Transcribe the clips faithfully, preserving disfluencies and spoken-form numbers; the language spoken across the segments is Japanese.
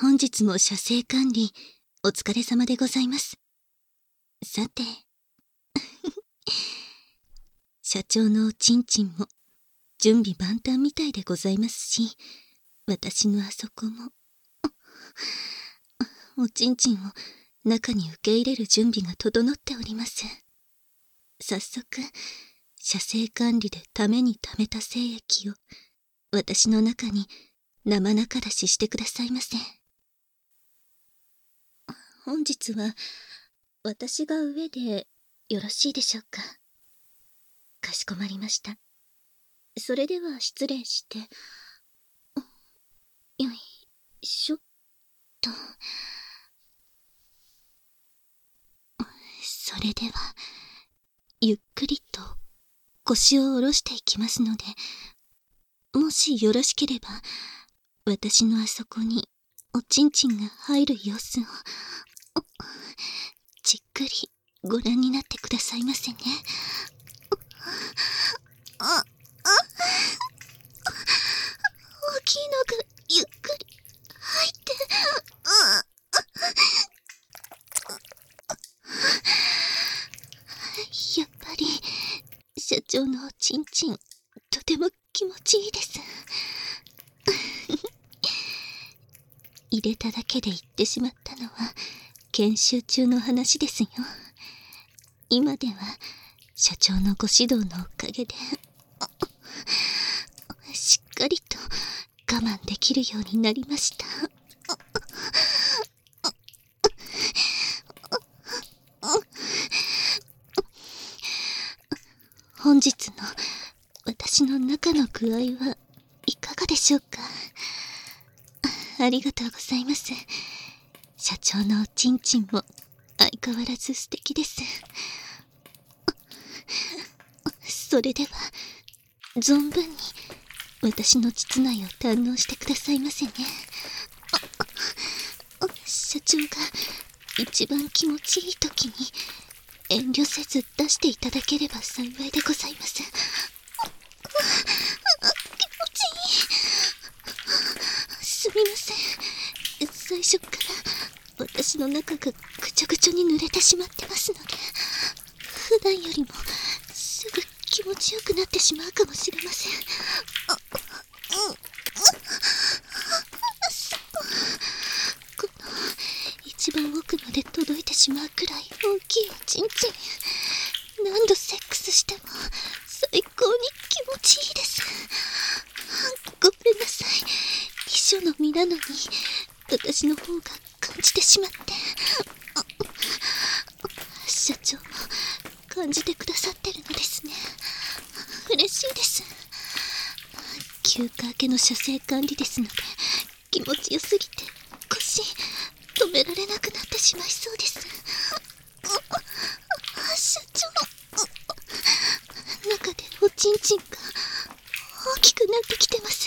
本日も射精管理お疲れ様でございます。さて社長のおちんちんも準備万端みたいでございますし、私のあそこもおちんちんを中に受け入れる準備が整っております。早速射精管理でために溜めた精液を私の中に生中出ししてくださいませ。本日は私が上でよろしいでしょうか。かしこまりました。それでは失礼して、よいしょっと。それではゆっくりと腰を下ろしていきますので、もしよろしければ私のあそこにおちんちんが入る様子をじっくりご覧になってくださいませね。あ、あ、大きいのがゆっくり入って、あ、やっぱり社長のおちんちんとても気持ちいいです。入れただけで言ってしまったのは研修中の話ですよ。今では社長のご指導のおかげでしっかりと我慢できるようになりました。本日の私の中の具合はいかがでしょうか。ありがとうございます。社長のおちんちんも相変わらず素敵です。それでは存分に私の膣内を堪能してくださいませね。社長が一番気持ちいい時に遠慮せず出していただければ幸いでございます。気持ちいい。すみません。最初から私の中がぐちゃぐちゃに濡れてしまってますので、普段よりもすぐ気持ちよくなってしまうかもしれません。この一番奥まで届いてしまうくらい大きいおちんちん、何度セックスしても最高に気持ちいいです。ごめんなさい。秘書の身なのに私の方が感じてしまって。社長も感じてくださってるのですね。嬉しいです。休暇明けの射精管理ですので気持ちよすぎて腰止められなくなってしまいそうです。社長、中でおちんちんが大きくなってきてます。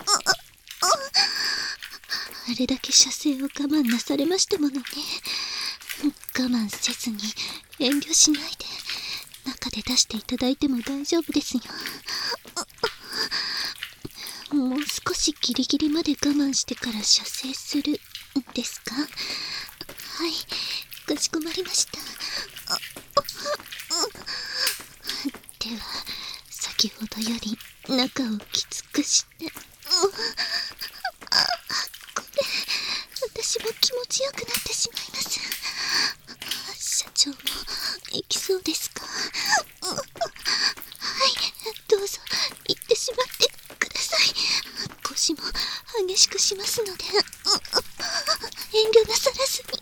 あれだけ射精を我慢なされましたものね。我慢せずに遠慮しないで中で出していただいても大丈夫ですよ。もう少しギリギリまで我慢してから射精するんですか。はい、かしこまりました。では先ほどより中をきつくして、これ私も気持ちよくなってしまいます。社長も行きそうですか。はい、どうぞ行ってしまってください。腰も激しくしますので遠慮なさらずに。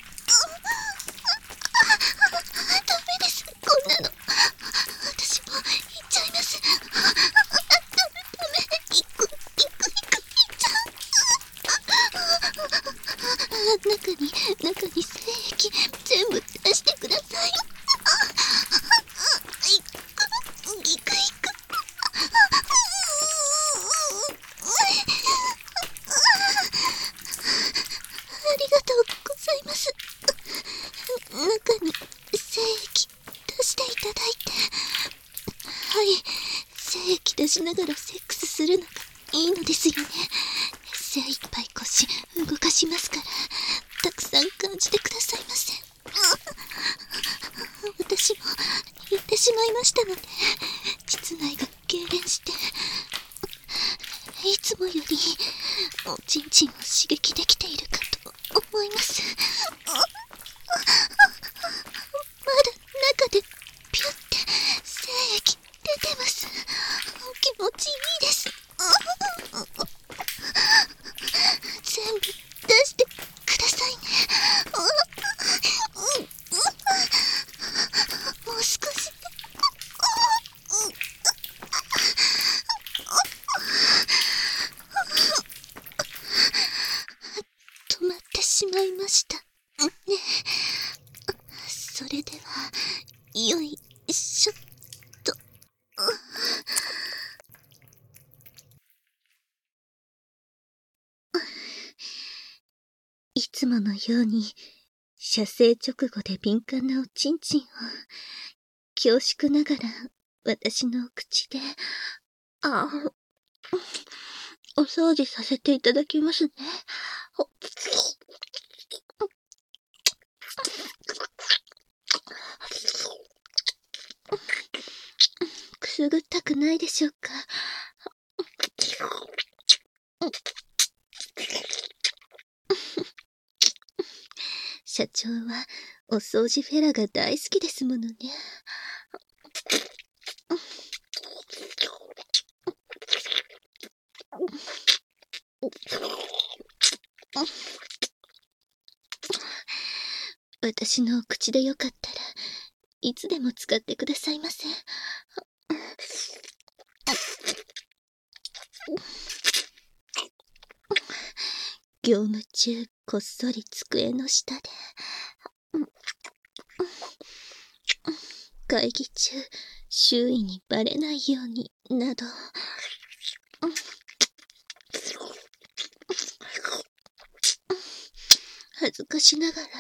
ダメです、こんなの。私も行っちゃいます。ダメダメ、行く行く行く行っちゃう。中に中に精液全部出してください。行く行く行く。ありがとうございます。中に精液出していただいて。はい、精液出しながらセックスするのがいいのですよね。精一杯腰動かしますから。 したので、膣内が痙攣して、いつもよりおちんちんを刺激できているかと思います。まだ中でピュって精液出てます。気持ちいいです。全部出してくださいね。もう少し。止まってしまいましたね。それではよいしょっと。いつものように射精直後で敏感なおちんちんを恐縮ながら私のお口であお掃除させていただきますね。くすぐったくないでしょうか。社長はお掃除フェラが大好きですものね。私のお口でよかったらいつでも使ってくださいませ。業務中こっそり机の下で、会議中周囲にバレないようになど、恥ずかしながら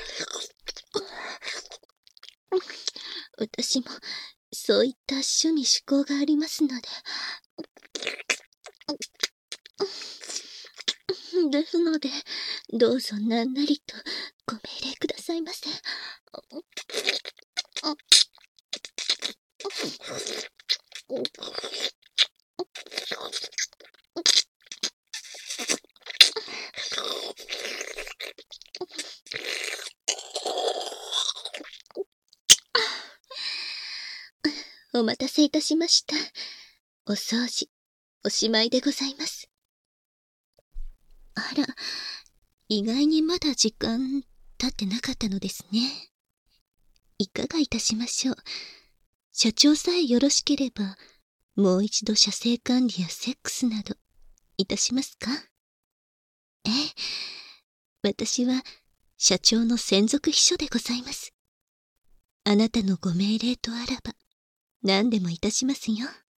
私もそういった趣味趣向がありますので、ですのでどうぞなんなりとご命令くださいませ。お待たせいたしました。お掃除おしまいでございます。あら、意外にまだ時間経ってなかったのですね。いかがいたしましょう。社長さえよろしければ、もう一度射精管理やセックスなどいたしますか？ええ、私は社長の専属秘書でございます。あなたのご命令とあらば何でもいたしますよ。